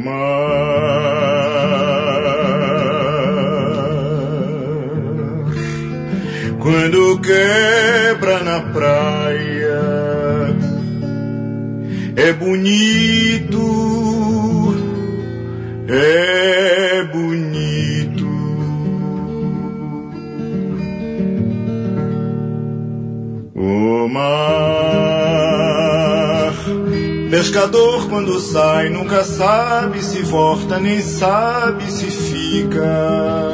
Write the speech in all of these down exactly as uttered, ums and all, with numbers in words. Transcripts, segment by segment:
mar, quando quebra na praia, é bonito, é bonito. O mar, pescador quando sai nunca sabe se volta, nem sabe se fica.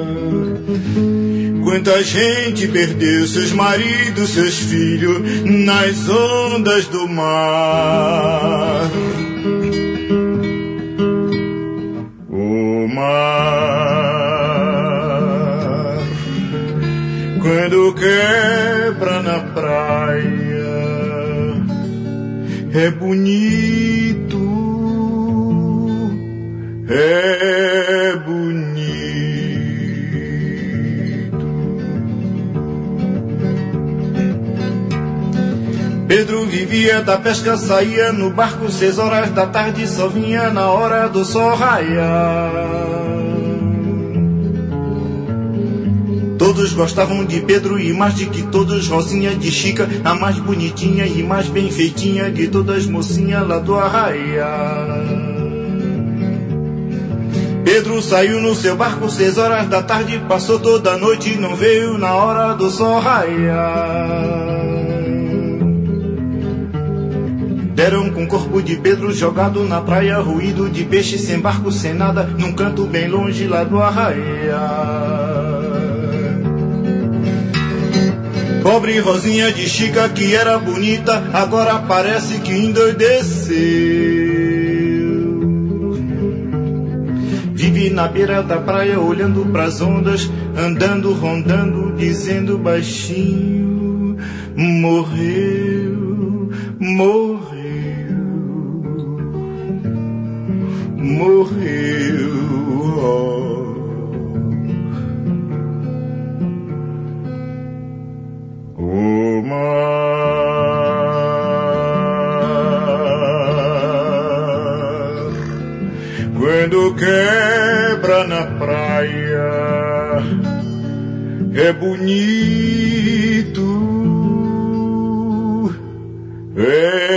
Quanta gente perdeu seus maridos, seus filhos nas ondas do mar. O mar, quando quebra na praia, é bonito, é bonito. Pedro vivia da pesca, saía no barco seis horas da tarde, só vinha na hora do sol raiar. Todos gostavam de Pedro e mais de que todos, Rosinha de Chica, a mais bonitinha e mais bem feitinha de todas mocinhas lá do arraial. Pedro saiu no seu barco seis horas da tarde, passou toda a noite e não veio na hora do sol raiar. Deram com o corpo de Pedro jogado na praia, ruído de peixe, sem barco, sem nada, num canto bem longe lá do arraial. Pobre Rosinha de Chica, que era bonita, agora parece que endoideceu. Vive na beira da praia, olhando pras ondas, andando, rondando, dizendo baixinho: morreu, morreu. Morreu, oh. O mar, quando quebra na praia, é bonito, é